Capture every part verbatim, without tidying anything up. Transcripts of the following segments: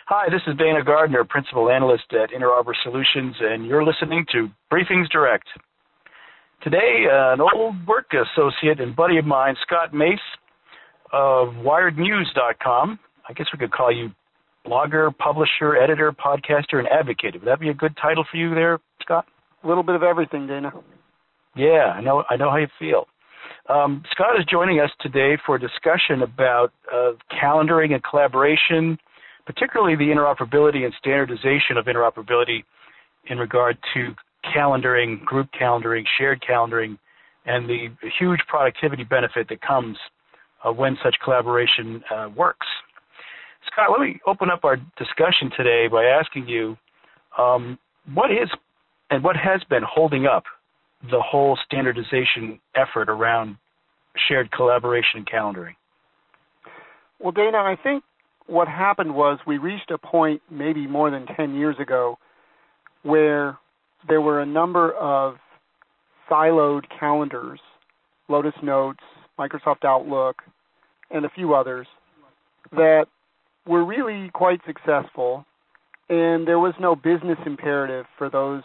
Hi, this is Dana Gardner, Principal Analyst at InterArmor Solutions, and you're listening to Briefings Direct. Today, uh, an old work associate and buddy of mine, Scott Mace of Wired News dot com. I guess we could call you blogger, publisher, editor, podcaster, and advocate. Would that be a good title for you there, Scott? A little bit of everything, Dana. Yeah, I know I know how you feel. Um, Scott is joining us today for a discussion about uh, calendaring and collaboration, particularly the interoperability and standardization of interoperability in regard to calendaring, group calendaring, shared calendaring, and the huge productivity benefit that comes uh, when such collaboration uh, works. Scott, let me open up our discussion today by asking you, um, what is and what has been holding up the whole standardization effort around shared collaboration and calendaring? Well, Dana, I think what happened was we reached a point maybe more than ten years ago where there were a number of siloed calendars, Lotus Notes, Microsoft Outlook, and a few others, that were really quite successful, and there was no business imperative for those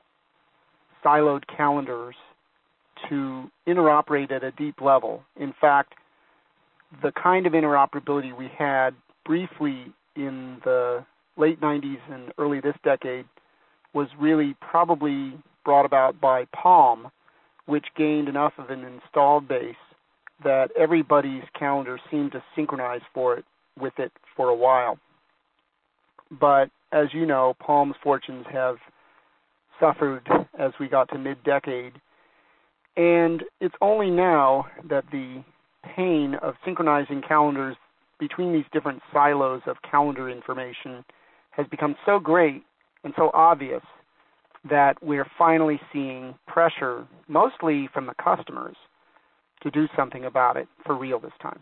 siloed calendars to interoperate at a deep level. In fact, the kind of interoperability we had briefly in the late nineties and early this decade was really probably brought about by Palm, which gained enough of an installed base that everybody's calendar seemed to synchronize for it with it for a while. But as you know, Palm's fortunes have suffered as we got to mid-decade, and it's only now that the pain of synchronizing calendars between these different silos of calendar information has become so great and so obvious that we're finally seeing pressure, mostly from the customers, to do something about it for real this time.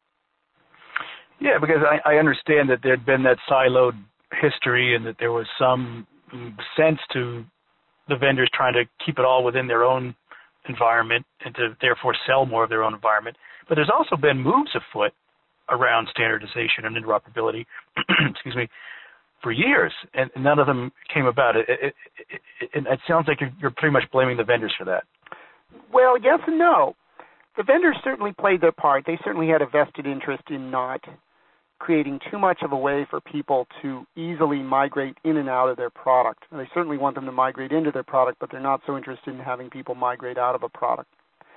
Yeah, because I, I understand that there had been that siloed history and that there was some sense to the vendors trying to keep it all within their own environment and to therefore sell more of their own environment. But there's also been moves afoot around standardization and interoperability, excuse me, for years, and none of them came about. It, it, it, it, it sounds like you're, you're pretty much blaming the vendors for that. Well, yes and no. The vendors certainly played their part. They certainly had a vested interest in not creating too much of a way for people to easily migrate in and out of their product. And they certainly want them to migrate into their product, but they're not so interested in having people migrate out of a product.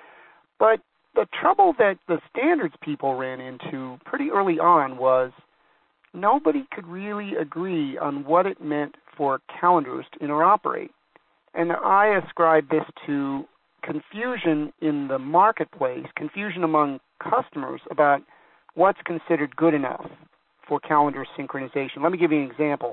But the trouble that the standards people ran into pretty early on was nobody could really agree on what it meant for calendars to interoperate. And I ascribe this to confusion in the marketplace, confusion among customers about what's considered good enough for calendar synchronization. Let me give you an example.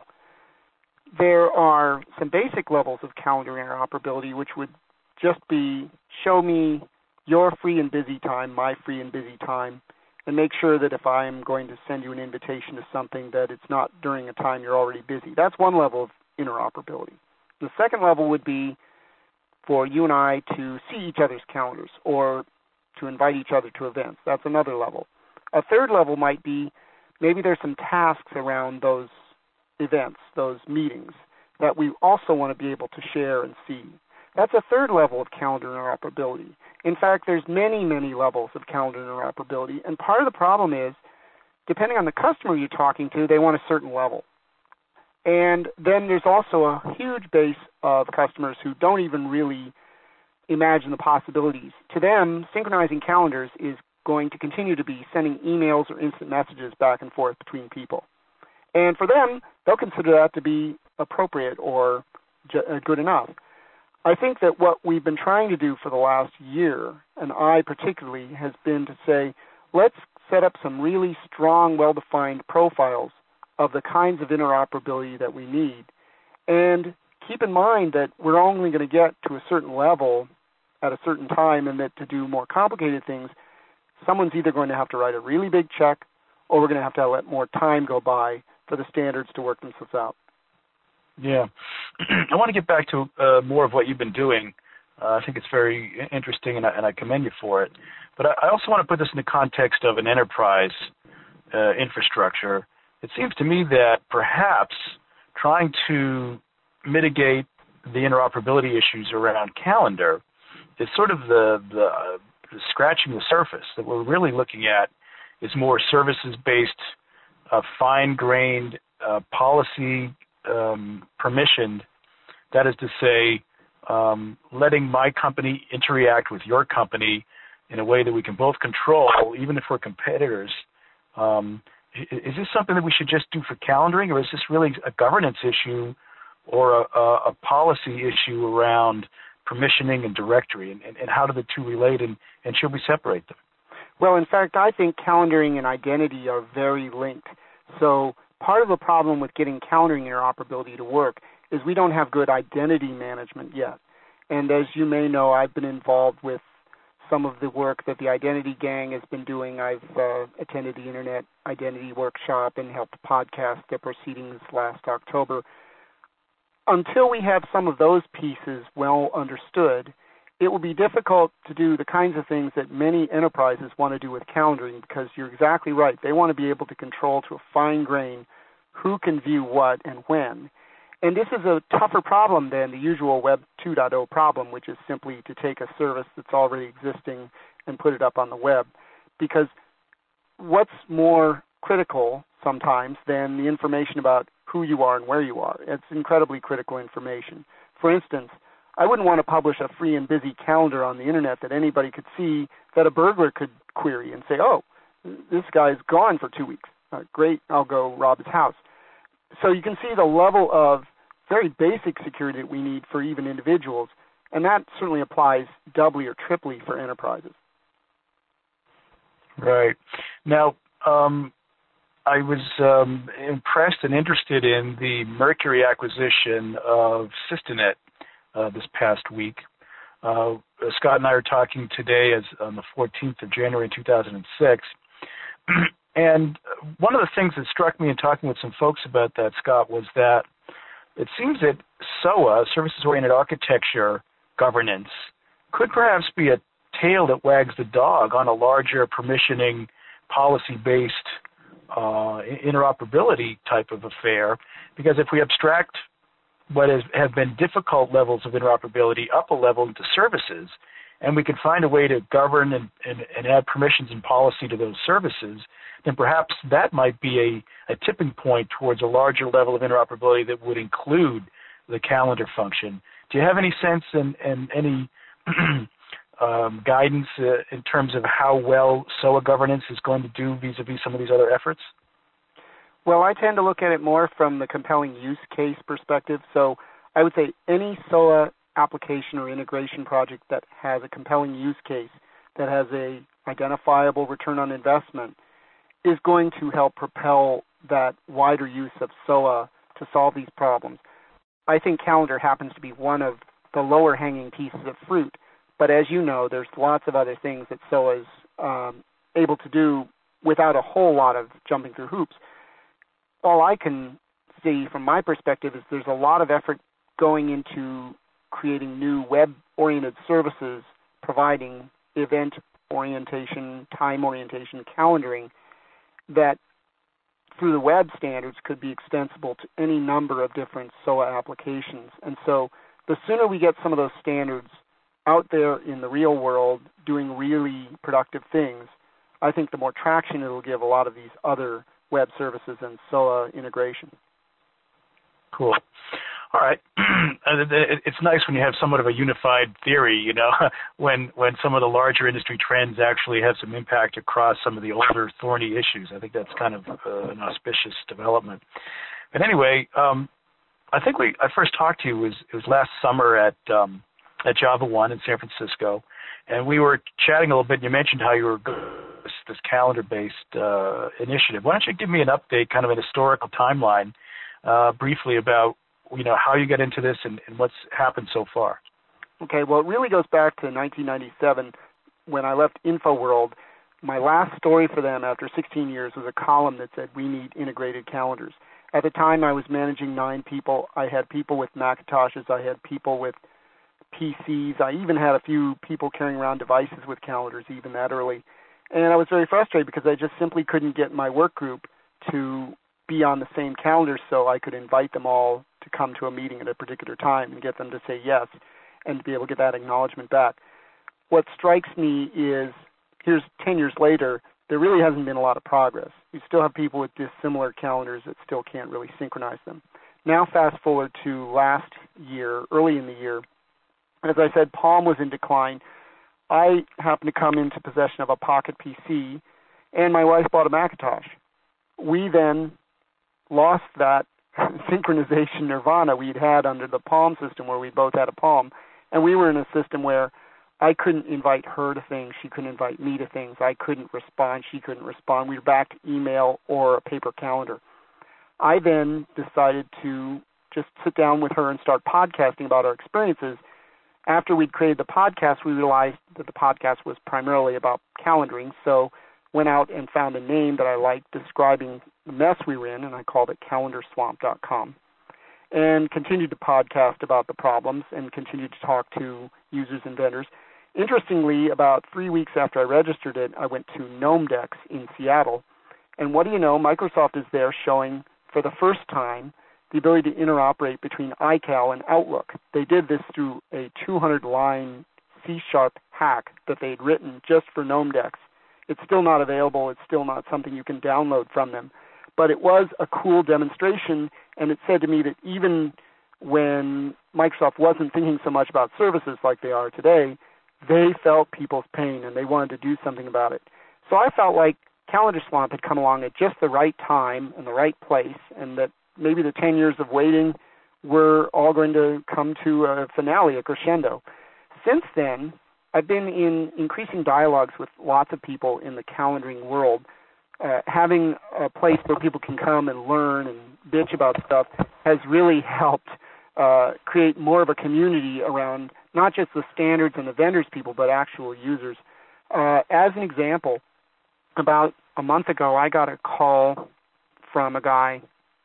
There are some basic levels of calendar interoperability, which would just be show me your free and busy time, my free and busy time, and make sure that if I'm going to send you an invitation to something that it's not during a time you're already busy. That's one level of interoperability. The second level would be for you and I to see each other's calendars or to invite each other to events. That's another level. A third level might be maybe there's some tasks around those events, those meetings, that we also want to be able to share and see. That's a third level of calendar interoperability. In fact, there's many, many levels of calendar interoperability, and part of the problem is, depending on the customer you're talking to, they want a certain level. And then there's also a huge base of customers who don't even really imagine the possibilities. To them, synchronizing calendars is going to continue to be sending emails or instant messages back and forth between people. And for them, they'll consider that to be appropriate or good enough. I think that what we've been trying to do for the last year, and I particularly, has been to say, let's set up some really strong, well-defined profiles of the kinds of interoperability that we need. And keep in mind that we're only going to get to a certain level at a certain time, and that to do more complicated things, someone's either going to have to write a really big check, or we're going to have to let more time go by for the standards to work themselves out. Yeah. I want to get back to uh, more of what you've been doing. Uh, I think it's very interesting, and I, and I commend you for it. But I, I also want to put this in the context of an enterprise uh, infrastructure it seems to me that perhaps trying to mitigate the interoperability issues around Calendar is sort of the, the, uh, the scratching the surface. That we're really looking at is more services-based, uh, fine-grained, uh, policy um, permissioned. That is to say, um, letting my company interact with your company in a way that we can both control, even if we're competitors. Um, is this something that we should just do for calendaring, or is this really a governance issue or a, a, a policy issue around permissioning and directory, and, and, and how do the two relate, and, and should we separate them? Well, in fact, I think calendaring and identity are very linked. So part of the problem with getting calendaring interoperability to work is we don't have good identity management yet. And as you may know, I've been involved with some of the work that the Identity Gang has been doing. I've uh, attended the Internet Identity Workshop and helped podcast their proceedings last October. Until we have some of those pieces well understood, it will be difficult to do the kinds of things that many enterprises want to do with calendaring, because you're exactly right. They want to be able to control to a fine grain who can view what and when. And this is a tougher problem than the usual Web two point oh problem, which is simply to take a service that's already existing and put it up on the web. Because what's more critical sometimes than the information about who you are and where you are? It's incredibly critical information. For instance, I wouldn't want to publish a free and busy calendar on the Internet that anybody could see that a burglar could query and say, oh, this guy's gone for two weeks. Uh, great, I'll go rob his house. So you can see the level of very basic security that we need for even individuals, and that certainly applies doubly or triply for enterprises. Right. Now, um, I was um, impressed and interested in the Mercury acquisition of Systenet uh, this past week. Uh, Scott and I are talking today as on the fourteenth of January two thousand six. And one of the things that struck me in talking with some folks about that, Scott, was that it seems that S O A, Services-Oriented Architecture Governance, could perhaps be a tail that wags the dog on a larger permissioning, policy-based uh, interoperability type of affair, because if we abstract what has, have been difficult levels of interoperability up a level into services, and we can find a way to govern and, and, and add permissions and policy to those services, then perhaps that might be a, a tipping point towards a larger level of interoperability that would include the calendar function. Do you have any sense and, and any um, guidance uh, in terms of how well S O A governance is going to do vis-a-vis some of these other efforts? Well, I tend to look at it more from the compelling use case perspective. So I would say any S O A application or integration project that has a compelling use case, that has a identifiable return on investment, is going to help propel that wider use of S O A to solve these problems. I think Calendar happens to be one of the lower hanging pieces of fruit, but as you know, there's lots of other things that S O A is um, able to do without a whole lot of jumping through hoops. All I can see from my perspective is there's a lot of effort going into creating new web-oriented services, providing event orientation, time orientation, calendaring, that through the web standards could be extensible to any number of different S O A applications. And so the sooner we get some of those standards out there in the real world doing really productive things, I think the more traction it will give a lot of these other web services and S O A integration. Cool. All right. It's nice when you have somewhat of a unified theory, you know, when when some of the larger industry trends actually have some impact across some of the older thorny issues. I think that's kind of uh, an auspicious development. But anyway, um, I think we I first talked to you was it was last summer at um, at Java One in San Francisco, and we were chatting a little bit. And you mentioned how you were this, this calendar-based uh, initiative. Why don't you give me an update, kind of an historical timeline, uh, briefly about you know, how you got into this and, and what's happened so far? Okay, well, it really goes back to nineteen ninety-seven when I left InfoWorld. My last story for them after sixteen years was a column that said, we need integrated calendars. At the time, I was managing nine people. I had people with Macintoshes. I had people with P Cs. I even had a few people carrying around devices with calendars, even that early. And I was very frustrated because I just simply couldn't get my work group to be on the same calendar so I could invite them all to come to a meeting at a particular time and get them to say yes and to be able to get that acknowledgement back. What strikes me is, here's ten years later, there really hasn't been a lot of progress. You still have people with dissimilar calendars that still can't really synchronize them. Now fast forward to last year, early in the year, as I said, Palm was in decline. I happened to come into possession of a Pocket P C, and my wife bought a Macintosh. We then lost that synchronization nirvana we'd had under the Palm system where we both had a Palm, and we were in a system where I couldn't invite her to things, she couldn't invite me to things, I couldn't respond, she couldn't respond. We were back to email or a paper calendar. I then decided to just sit down with her and start podcasting about our experiences. After we'd created the podcast, we realized that the podcast was primarily about calendaring, so went out and found a name that I liked describing the mess we were in, and I called it calendar swamp dot com, and continued to podcast about the problems and continued to talk to users and vendors. Interestingly, about three weeks after I registered it, I went to GnomeDex in Seattle, and what do you know, Microsoft is there showing for the first time the ability to interoperate between iCal and Outlook. They did this through a two hundred line C sharp hack that they'd written just for GnomeDex. It's still not available. It's still not something you can download from them. But it was a cool demonstration, and it said to me that even when Microsoft wasn't thinking so much about services like they are today, they felt people's pain, and they wanted to do something about it. So I felt like Calendar Swamp had come along at just the right time and the right place, and that maybe the ten years of waiting were all going to come to a finale, a crescendo. Since then, I've been in increasing dialogues with lots of people in the calendaring world. Uh, having a place where people can come and learn and bitch about stuff has really helped uh, create more of a community around not just the standards and the vendors people, but actual users. Uh, as an example, about a month ago, I got a call from a guy,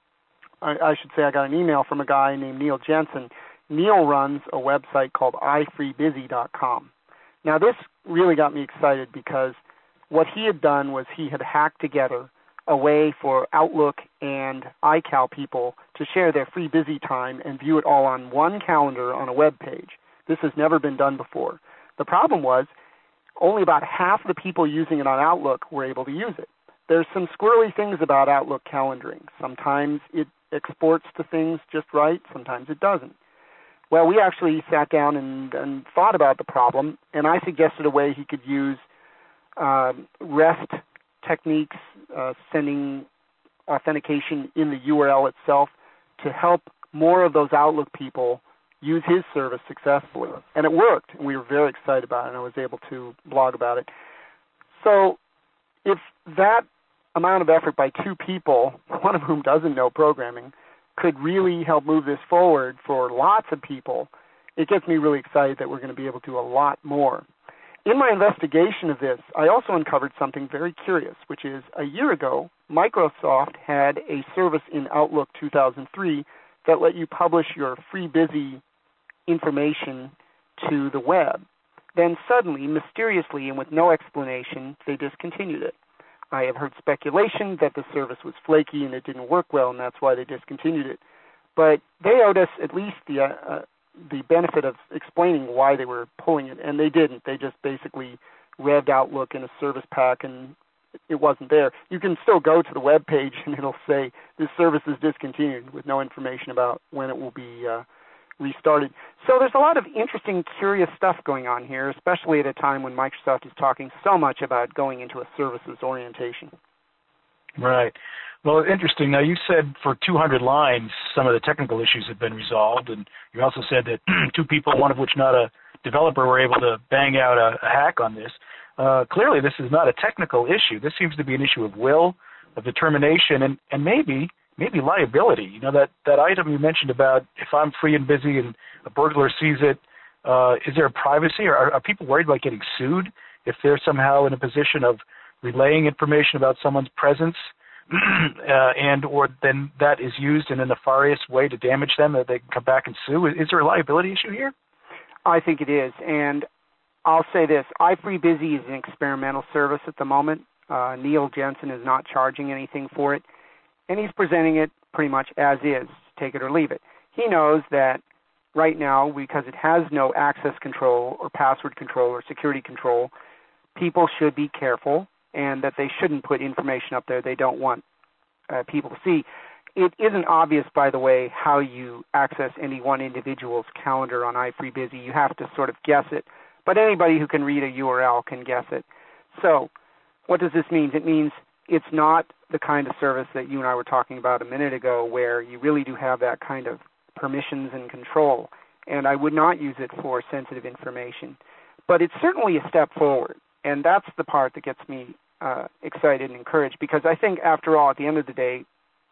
I, I should say I got an email from a guy named Neil Jensen. Neil runs a website called i free busy dot com. Now, this really got me excited because what he had done was he had hacked together a way for Outlook and iCal people to share their free busy time and view it all on one calendar on a web page. This has never been done before. The problem was only about half the people using it on Outlook were able to use it. There's some squirrely things about Outlook calendaring. Sometimes it exports to things just right, sometimes it doesn't. Well, we actually sat down and, and thought about the problem, and I suggested a way he could use uh, REST techniques, uh, sending authentication in the U R L itself to help more of those Outlook people use his service successfully. And it worked, and we were very excited about it, and I was able to blog about it. So if that amount of effort by two people, one of whom doesn't know programming, could really help move this forward for lots of people, it gets me really excited that we're going to be able to do a lot more. In my investigation of this, I also uncovered something very curious, which is a year ago, Microsoft had a service in Outlook two thousand three that let you publish your free busy information to the web. Then suddenly, mysteriously, and with no explanation, they discontinued it. I have heard speculation that the service was flaky and it didn't work well, and that's why they discontinued it. But they owed us at least the uh, uh, the benefit of explaining why they were pulling it, and they didn't. They just basically revved Outlook in a service pack, and it wasn't there. You can still go to the web page, and it'll say this service is discontinued with no information about when it will be uh, restarted. So there's a lot of interesting, curious stuff going on here, especially at a time when Microsoft is talking so much about going into a services orientation. Right. Well, interesting. Now, you said for two hundred lines, some of the technical issues have been resolved, and you also said that two people, one of which not a developer, were able to bang out a, a hack on this. Uh, clearly, this is not a technical issue. This seems to be an issue of will, of determination, and, and maybe maybe liability. You know, that, that item you mentioned about if I'm free and busy and a burglar sees it, uh, is there a privacy, or are, are people worried about getting sued if they're somehow in a position of relaying information about someone's presence, uh, and or then that is used in a nefarious way to damage them, that they can come back and sue? Is there a liability issue here? I think it is, and I'll say this. iFreeBusy is an experimental service at the moment. Uh, Neil Jensen is not charging anything for it. and he's presenting it pretty much as is, take it or leave it. He knows that right now, because it has no access control or password control or security control, people should be careful and that they shouldn't put information up there they don't want uh, people to see. It isn't obvious, by the way, how you access any one individual's calendar on iFreeBusy. You have to sort of guess it, but anybody who can read a U R L can guess it. So what does this mean? It means it's not the kind of service that you and I were talking about a minute ago where you really do have that kind of permissions and control, and I would not use it for sensitive information. But it's certainly a step forward, and that's the part that gets me uh, excited and encouraged, because I think, after all, at the end of the day,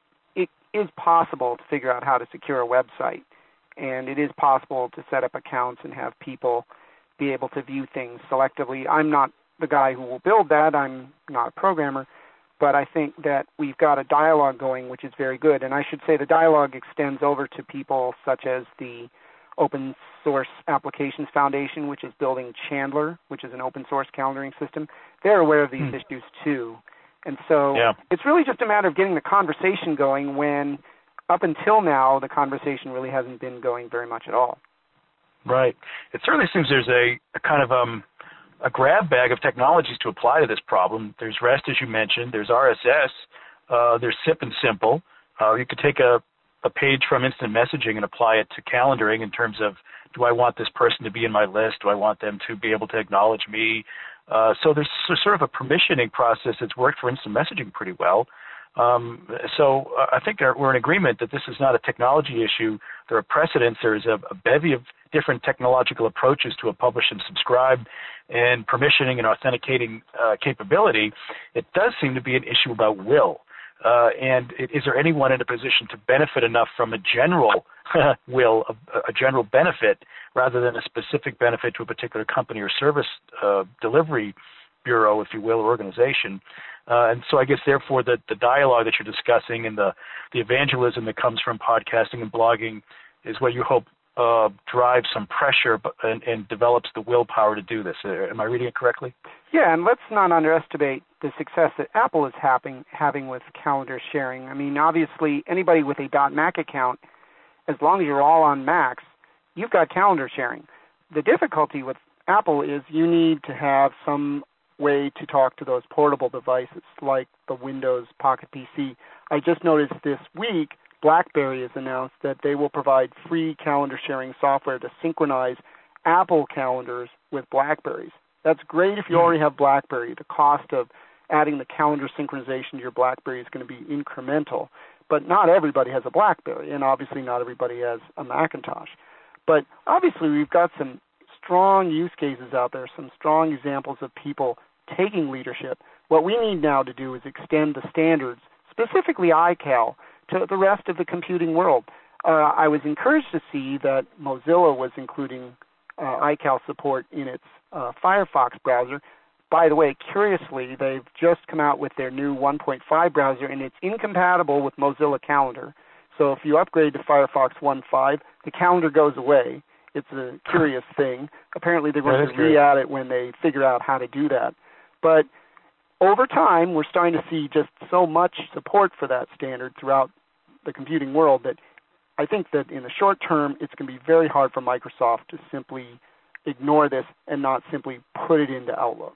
it is possible to figure out how to secure a website, and it is possible to set up accounts and have people be able to view things selectively. I'm not the guy who will build that. I'm not a programmer, but I think that we've got a dialogue going which is very good, and I should say the dialogue extends over to people such as the Open Source Applications Foundation, which is building Chandler, which is an open source calendaring system. They're aware of these hmm. issues too. And so yeah. it's really just a matter of getting the conversation going when, up until now, the conversation really hasn't been going very much at all. Right. It certainly seems there's a, a kind of um, a grab bag of technologies to apply to this problem. There's REST, as you mentioned. There's R S S. Uh, there's SIP and Simple. Uh, you could take a, a page from instant messaging and apply it to calendaring in terms of, do I want this person to be in my list? Do I want them to be able to acknowledge me? Uh, so there's sort of a permissioning process that's worked for instant messaging pretty well. Um, so uh, I think we're in agreement that this is not a technology issue. There are precedents. There is a, a bevy of different technological approaches to a publish and subscribe and permissioning and authenticating uh, capability. It does seem to be an issue about will. Uh, and is there anyone in a position to benefit enough from a general will, a, a general benefit, rather than a specific benefit to a particular company or service uh, delivery bureau, if you will, or organization? Uh, and so I guess, therefore, the, the dialogue that you're discussing and the, the evangelism that comes from podcasting and blogging is what you hope uh, drives some pressure and, and develops the willpower to do this. Uh, am I reading it correctly? Yeah, and let's not underestimate the success that Apple is having, having with calendar sharing. I mean, obviously, anybody with a .Mac account, as long as you're all on Macs, you've got calendar sharing. The difficulty with Apple is you need to have some way to talk to those portable devices like the Windows Pocket P C. I just noticed this week BlackBerry has announced that they will provide free calendar sharing software to synchronize Apple calendars with BlackBerries. That's great if you already have BlackBerry. The cost of adding the calendar synchronization to your BlackBerry is going to be incremental. But not everybody has a BlackBerry, and obviously not everybody has a Macintosh. But obviously we've got some strong use cases out there, some strong examples of people taking leadership. What we need now to do is extend the standards, specifically iCal, to the rest of the computing world. Uh, I was encouraged to see that Mozilla was including uh, iCal support in its uh, Firefox browser. By the way, curiously, they've just come out with their new one point five browser, and it's incompatible with Mozilla Calendar. So if you upgrade to Firefox one point five, the calendar goes away. It's a curious thing. Apparently they're going to re-add it when they figure out how to do that. But over time, we're starting to see just so much support for that standard throughout the computing world that I think that in the short term, it's going to be very hard for Microsoft to simply ignore this and not simply put it into Outlook.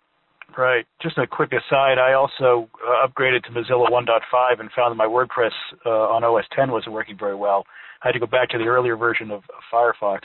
Right. Just a quick aside, I also uh, upgraded to Mozilla one point five and found that my WordPress uh, on O S ten wasn't working very well. I had to go back to the earlier version of, of Firefox.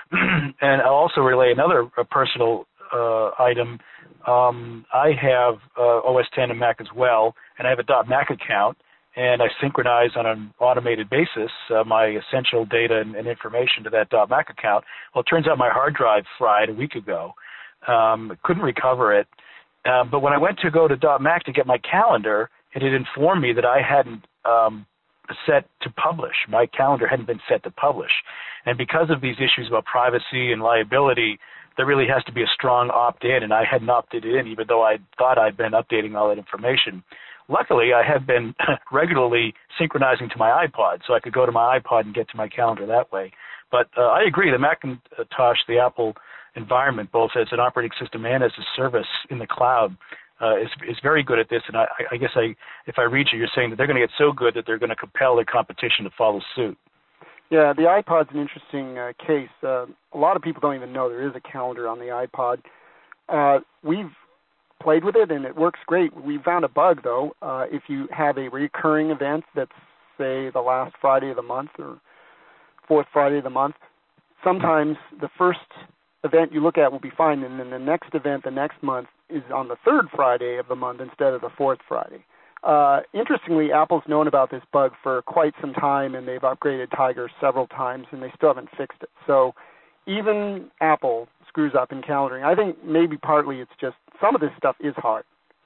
And I'll also relay another uh, personal uh, item. Um, I have uh, O S ten and Mac as well, and I have a .Mac account, and I synchronize on an automated basis uh, my essential data and, and information to that .Mac account. Well, it turns out my hard drive fried a week ago. Um, couldn't recover it. Um, but when I went to go to .Mac to get my calendar, it had informed me that I hadn't um, set to publish. My calendar hadn't been set to publish. And because of these issues about privacy and liability, there really has to be a strong opt-in, and I hadn't opted in, even though I thought I'd been updating all that information. Luckily, I have been regularly synchronizing to my iPod, so I could go to my iPod and get to my calendar that way. But uh, I agree, the Macintosh, the Apple environment, both as an operating system and as a service in the cloud, uh, is is very good at this, and I, I guess I, if I read you, you're saying that they're going to get so good that they're going to compel their competition to follow suit. Yeah, the iPod's an interesting uh, case. Uh, a lot of people don't even know there is a calendar on the iPod. Uh, we've played with it, and it works great. We found a bug, though. Uh, if you have a recurring event that's, say, the last Friday of the month or fourth Friday of the month, sometimes the first event you look at will be fine, and then the next event the next month is on the third Friday of the month instead of the fourth Friday. Uh, interestingly, Apple's known about this bug for quite some time, and they've upgraded Tiger several times, and they still haven't fixed it. So even Apple screws up in calendaring. I think maybe partly it's just some of this stuff is hard.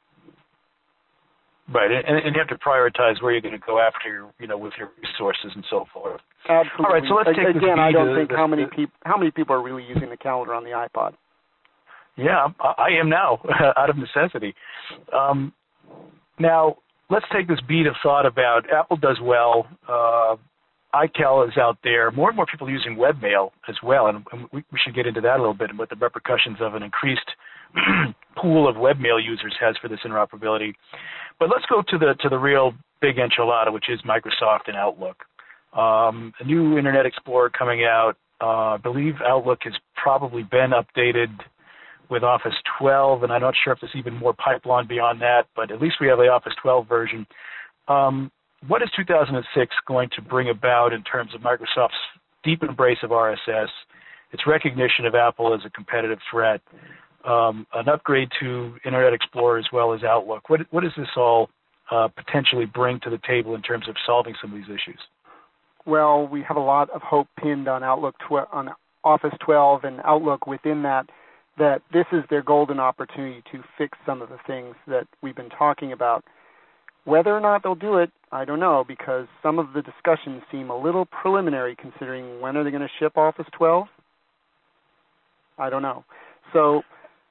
Right, and, and you have to prioritize where you're going to go after, you know, with your resources and so forth. Absolutely. All right, so let's take Again, I don't think this, how many this, people how many people are really using the calendar on the iPod. Yeah, I, I am now, out of necessity. Um, now, let's take this beat of thought about Apple does well. Uh, iCal is out there. More and more people are using webmail as well, and, and we, we should get into that a little bit and what the repercussions of an increased pool of webmail users has for this interoperability. But let's go to the to the real big enchilada, which is Microsoft and Outlook. Um, a new Internet Explorer coming out. Uh, I believe Outlook has probably been updated with Office twelve, and I'm not sure if there's even more pipeline beyond that, but at least we have the Office twelve version. Um, what is two thousand six going to bring about in terms of Microsoft's deep embrace of R S S, its recognition of Apple as a competitive threat, um, an upgrade to Internet Explorer as well as Outlook? What, what does this all uh, potentially bring to the table in terms of solving some of these issues? Well, we have a lot of hope pinned on Outlook tw- on Office twelve and Outlook within that, that this is their golden opportunity to fix some of the things that we've been talking about. Whether or not they'll do it, I don't know, because some of the discussions seem a little preliminary considering when are they going to ship Office twelve? I don't know. So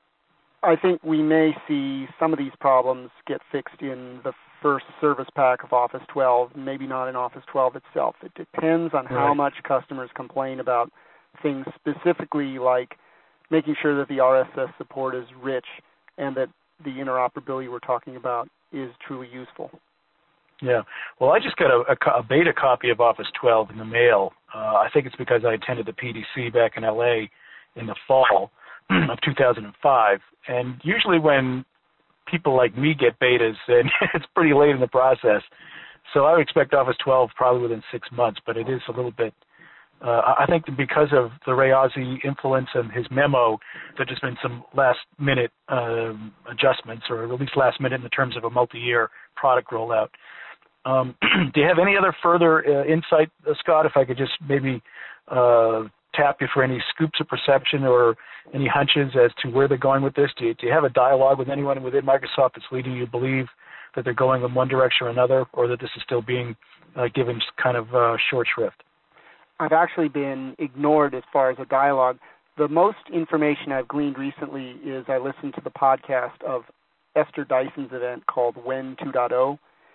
I think we may see some of these problems get fixed in the first service pack of Office twelve, maybe not in Office twelve itself. It depends on how right. much customers complain about things specifically like making sure that the R S S support is rich and that the interoperability we're talking about is truly useful. Yeah. Well, I just got a, a, a beta copy of Office twelve in the mail. Uh, I think it's because I attended the P D C back in L A in the fall of two thousand five. And usually when people like me get betas, then it's pretty late in the process. So I would expect Office twelve probably within six months, but it is a little bit Uh, I think because of the Ray Ozzie influence and his memo, there has been some last-minute uh, adjustments, or at least last-minute in terms of a multi-year product rollout. Um, do you have any other further uh, insight, uh, Scott, if I could just maybe uh, tap you for any scoops of perception or any hunches as to where they're going with this? Do you, do you have a dialogue with anyone within Microsoft that's leading you to believe that they're going in one direction or another, or that this is still being uh, given kind of uh, short shrift? I've actually been ignored as far as a dialogue. The most information I've gleaned recently is I listened to the podcast of Esther Dyson's event called When two point oh,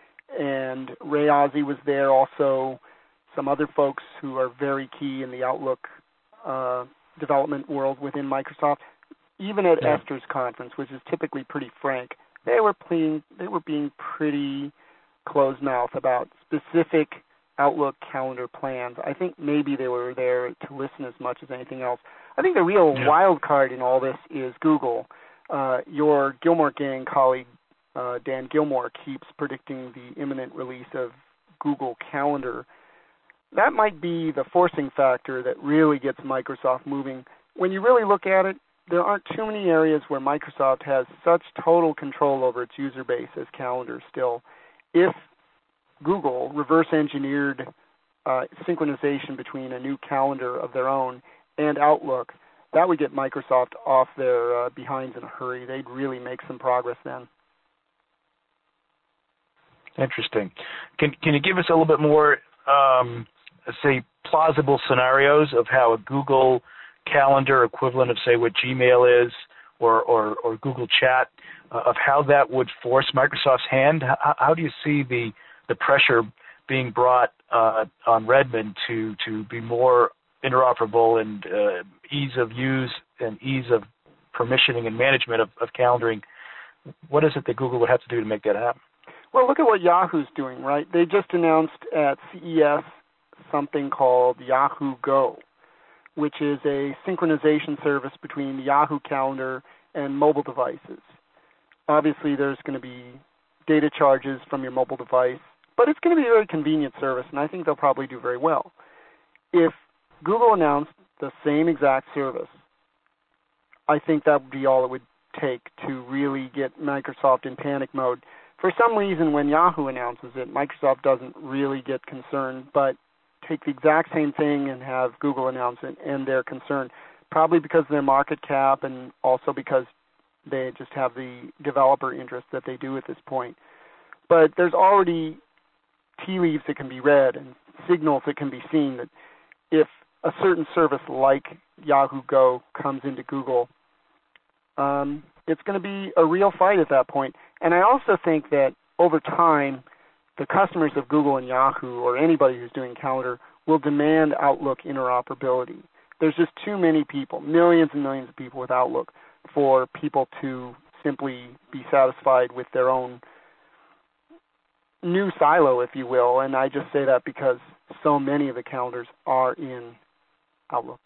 and Ray Ozzie was there, also some other folks who are very key in the Outlook uh, development world within Microsoft. Even at yeah. Esther's conference, which is typically pretty frank, they were playing, they were being pretty closed-mouth about specific Outlook calendar plans. I think maybe they were there to listen as much as anything else. I think the real yeah. wild card in all this is Google. Uh, your Gilmore Gang colleague, uh, Dan Gilmore, keeps predicting the imminent release of Google Calendar. That might be the forcing factor that really gets Microsoft moving. When you really look at it, there aren't too many areas where Microsoft has such total control over its user base as Calendar still. If Google reverse-engineered uh, synchronization between a new calendar of their own and Outlook, that would get Microsoft off their uh, behinds in a hurry. They'd really make some progress then. Interesting. Can can you give us a little bit more, um, say, plausible scenarios of how a Google Calendar equivalent of, say, what Gmail is, or or, or Google Chat, uh, of how that would force Microsoft's hand? How, how do you see the the pressure being brought uh, on Redmond to, to be more interoperable and uh, ease of use and ease of permissioning and management of, of calendaring what is it that Google would have to do to make that happen? Well, look at what Yahoo's doing, right? They just announced at C E S something called Yahoo Go, which is a synchronization service between the Yahoo Calendar and mobile devices. Obviously, there's going to be data charges from your mobile device, but it's going to be a very convenient service, and I think they'll probably do very well. If Google announced the same exact service, I think that would be all it would take to really get Microsoft in panic mode. For some reason, when Yahoo announces it, Microsoft doesn't really get concerned, but take the exact same thing and have Google announce it, and they're concerned, probably because of their market cap and also because they just have the developer interest that they do at this point. But there's already tea leaves that can be read and signals that can be seen that if a certain service like Yahoo Go comes into Google, um, it's going to be a real fight at that point. And I also think that over time, the customers of Google and Yahoo, or anybody who's doing Calendar, will demand Outlook interoperability. There's just too many people, millions and millions of people with Outlook, for people to simply be satisfied with their own new silo, if you will. And I just say that because so many of the calendars are in Outlook.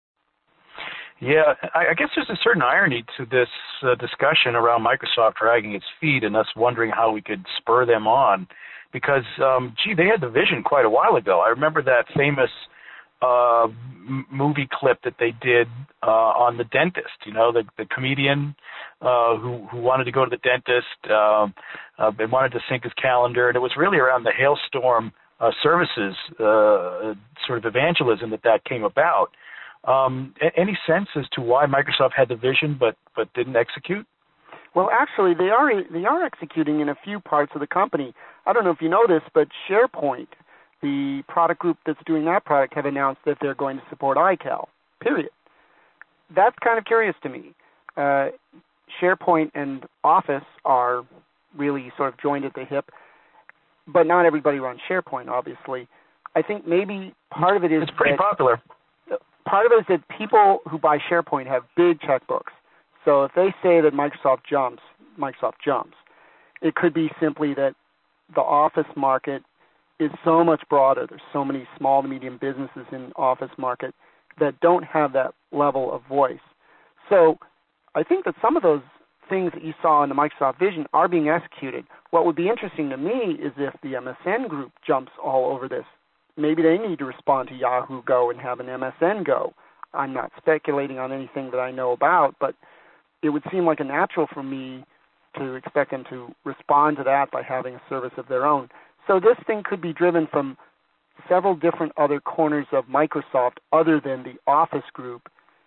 Yeah, I guess there's a certain irony to this uh, discussion around Microsoft dragging its feet and us wondering how we could spur them on, because, um, gee, they had the vision quite a while ago. I remember that famous uh, m- movie clip that they did uh, on the dentist, you know, the, the comedian uh, who, who wanted to go to the dentist um, uh, and wanted to sync his calendar, and it was really around the Hailstorm uh, services uh, sort of evangelism that that came about. Um, any sense as to why Microsoft had the vision but, but didn't execute? Well, actually, they are they are executing in a few parts of the company. I don't know if you know this, but SharePoint, the product group that's doing that product, have announced that they're going to support iCal, period. That's kind of curious to me. Uh, SharePoint and Office are really sort of joined at the hip, but not everybody runs SharePoint, obviously. I think maybe part of it is it's pretty that, popular. Part of it is that people who buy SharePoint have big checkbooks. So if they say that Microsoft jumps, Microsoft jumps. It could be simply that the Office market is so much broader. There's so many small to medium businesses in the Office market that don't have that level of voice. So I think that some of those things that you saw in the Microsoft vision are being executed. What would be interesting to me is if the M S N group jumps all over this. Maybe they need to respond to Yahoo Go and have an M S N Go. I'm not speculating on anything that I know about, but it would seem like a natural for me to expect them to respond to that by having a service of their own. So this thing could be driven from several different other corners of Microsoft other than the Office group.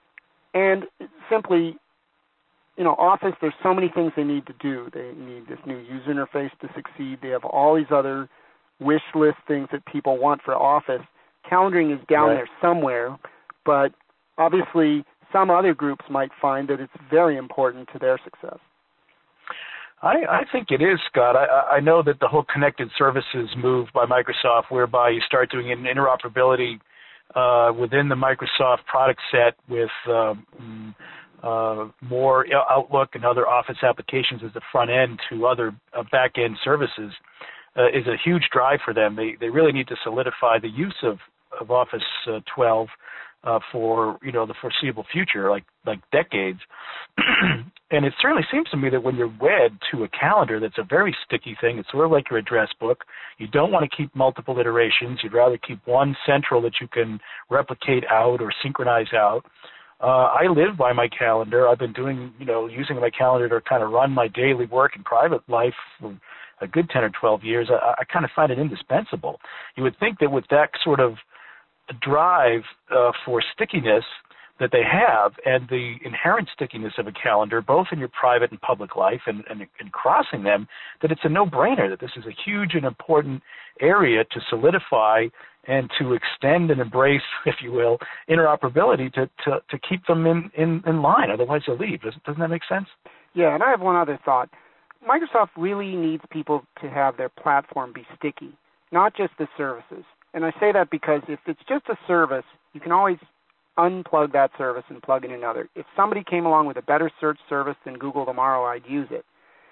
And simply, you know, Office, there's so many things they need to do. They need this new user interface to succeed. They have all these other wish list things that people want for Office. Calendaring is down right. there somewhere, but obviously some other groups might find that it's very important to their success. I, I think it is, Scott. I, I know that the whole connected services move by Microsoft, whereby you start doing an interoperability uh, within the Microsoft product set with um, uh, more Outlook and other Office applications as the front end to other uh, back-end services, uh, is a huge drive for them. They they really need to solidify the use of, of Office uh, twelve uh, for you know the foreseeable future, like like decades. And it certainly seems to me that when you're wed to a calendar, that's a very sticky thing. It's sort of like your address book. You don't want to keep multiple iterations. You'd rather keep one central that you can replicate out or synchronize out. Uh, I live by my calendar. I've been doing, you know, using my calendar to kind of run my daily work and private life for a good ten or twelve years. I, I kind of find it indispensable. You would think that with that sort of drive uh, for stickiness that they have and the inherent stickiness of a calendar, both in your private and public life and, and, and crossing them, that it's a no-brainer, that this is a huge and important area to solidify and to extend and embrace, if you will, interoperability to, to, to keep them in, in, in line. Otherwise they'll leave. Doesn't, doesn't that make sense? Yeah, and I have one other thought. Microsoft really needs people to have their platform be sticky, not just the services. And I say that because if it's just a service, you can always unplug that service and plug in another. If somebody came along with a better search service than Google tomorrow, I'd use it.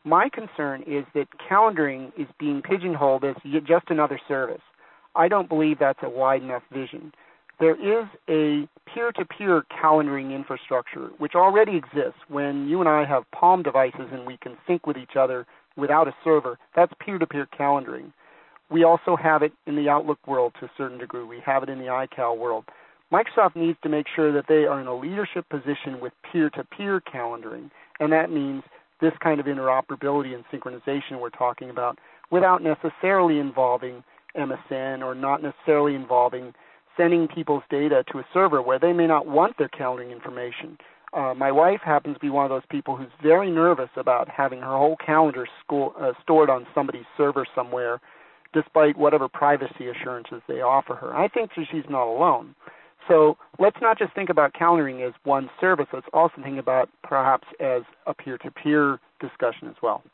My concern is that calendaring is being pigeonholed as just another service. I don't believe that's a wide enough vision. There is a peer-to-peer calendaring infrastructure which already exists. When you and I have Palm devices and we can sync with each other without a server, that's peer-to-peer calendaring. We also have it in the Outlook world to a certain degree. We have it in the iCal world. Microsoft needs to make sure that they are in a leadership position with peer-to-peer calendaring, and that means this kind of interoperability and synchronization we're talking about without necessarily involving M S N or not necessarily involving sending people's data to a server where they may not want their calendaring information. Uh, my wife happens to be one of those people who's very nervous about having her whole calendar sco- uh, stored on somebody's server somewhere, despite whatever privacy assurances they offer her. I think she's not alone. So let's not just think about calendaring as one service. Let's also think about perhaps as a peer-to-peer discussion as well.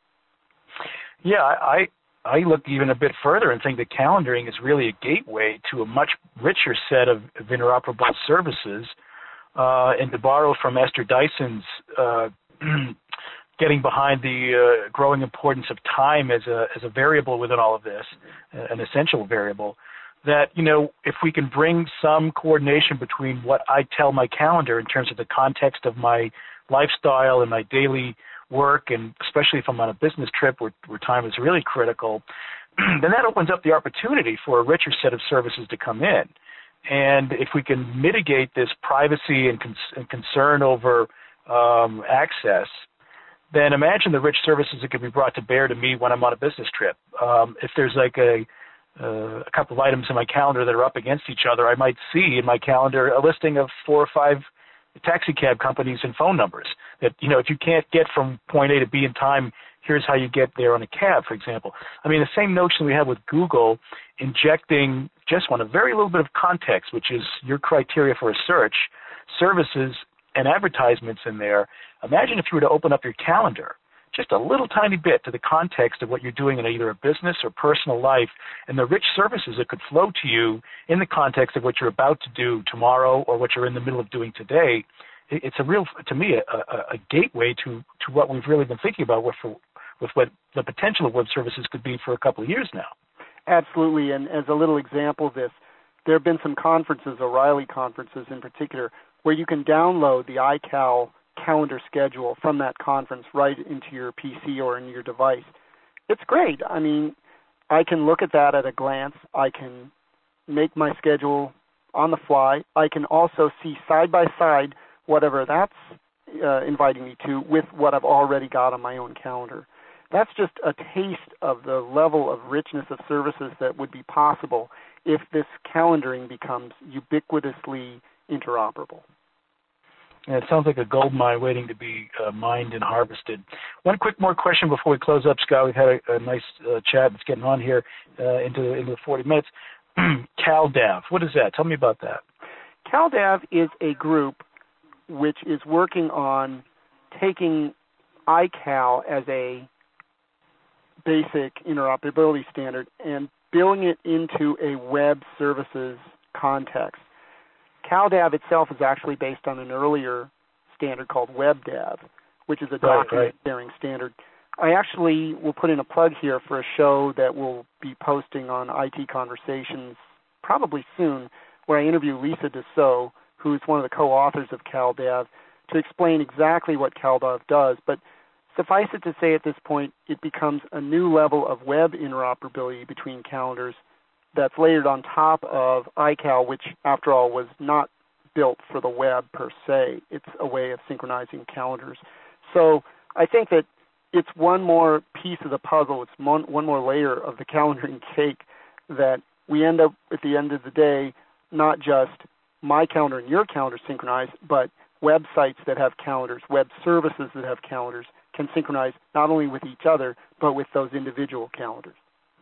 Yeah, I I look even a bit further and think that calendaring is really a gateway to a much richer set of, of interoperable services. Uh, and to borrow from Esther Dyson's uh, getting behind the uh, growing importance of time as a as a variable within all of this, an essential variable, that, you know, if we can bring some coordination between what I tell my calendar in terms of the context of my lifestyle and my daily work, and especially if I'm on a business trip where, where time is really critical, then that opens up the opportunity for a richer set of services to come in. And if we can mitigate this privacy and, cons- and concern over um, access, then imagine the rich services that can be brought to bear to me when I'm on a business trip. Um, if there's like a, uh, a couple of items in my calendar that are up against each other, I might see in my calendar a listing of four or five taxi cab companies and phone numbers that, you know, if you can't get from point A to B in time, here's how you get there on a cab, for example. I mean, the same notion we have with Google injecting, just one, a very little bit of context, which is your criteria for a search, services and advertisements in there. Imagine if you were to open up your calendar just a little tiny bit to the context of what you're doing in either a business or personal life, and the rich services that could flow to you in the context of what you're about to do tomorrow or what you're in the middle of doing today. It's a real, to me, a, a, a gateway to, to what we've really been thinking about with, with what the potential of web services could be for a couple of years now. Absolutely, and as a little example of this, there have been some conferences, O'Reilly conferences in particular, where you can download the iCal calendar schedule from that conference right into your P C or in your device. It's great. I mean, I can look at that at a glance. I can make my schedule on the fly. I can also see side by side whatever that's uh, inviting me to with what I've already got on my own calendar. That's just a taste of the level of richness of services that would be possible if this calendaring becomes ubiquitously interoperable. Yeah, it sounds like a gold mine waiting to be uh, mined and harvested. One quick more question before we close up, Scott. We've had a, a nice uh, chat that's getting on here uh, into, into the forty minutes. CalDAV, what is that? Tell me about that. CalDAV is a group which is working on taking iCal as a basic interoperability standard and building it into a web services context. CalDAV itself is actually based on an earlier standard called WebDAV, which is a document right, right. sharing standard. I actually will put in a plug here for a show that we'll be posting on I T Conversations probably soon, where I interview Lisa Dussault, who's one of the co-authors of CalDAV, to explain exactly what CalDAV does. But suffice it to say at this point, it becomes a new level of web interoperability between calendars that's layered on top of iCal, which, after all, was not built for the web per se. It's a way of synchronizing calendars. So I think that it's one more piece of the puzzle. It's one, one more layer of the calendaring cake that we end up, at the end of the day, not just my calendar and your calendar synchronized, but websites that have calendars, web services that have calendars can synchronize not only with each other, but with those individual calendars.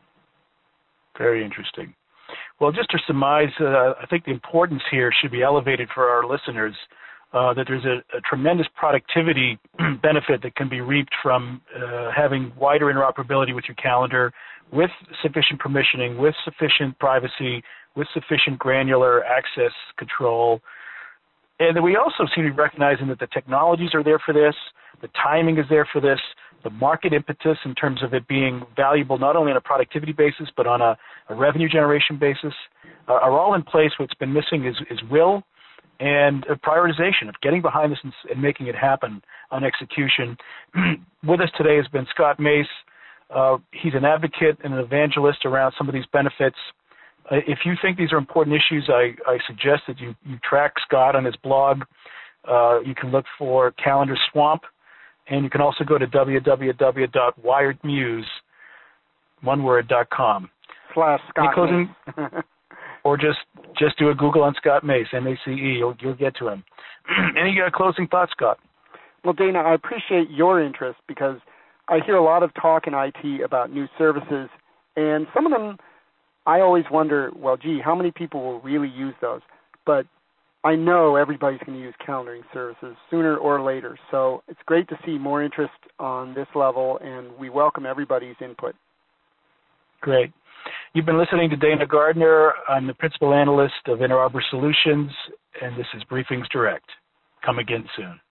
Very interesting. Well, just to surmise, uh, I think the importance here should be elevated for our listeners, uh, that there's a, a tremendous productivity benefit that can be reaped from uh, having wider interoperability with your calendar, with sufficient permissioning, with sufficient privacy, with sufficient granular access control. And then we also seem to be recognizing that the technologies are there for this, the timing is there for this, the market impetus in terms of it being valuable not only on a productivity basis but on a, a revenue generation basis uh, are all in place. What's been missing is, is will and a prioritization of getting behind this and, and making it happen on execution. With us today has been Scott Mace. Uh, he's an advocate and an evangelist around some of these benefits. Uh, if you think these are important issues, I, I suggest that you, you track Scott on his blog. Uh, you can look for Calendar Swamp, and you can also go to w w w dot wired muse, one word, dot com. Slash Scott closing, Mace. Or just, just do a Google on Scott Mace, M A C E. You'll, you'll get to him. Any uh, closing thoughts, Scott? Well, Dana, I appreciate your interest because I hear a lot of talk in I T about new services, and some of them I always wonder, well, gee, how many people will really use those? But I know everybody's going to use calendaring services sooner or later, so it's great to see more interest on this level, and we welcome everybody's input. Great. You've been listening to Dana Gardner. I'm the Principal Analyst of InterArbor Solutions, and this is Briefings Direct. Come again soon.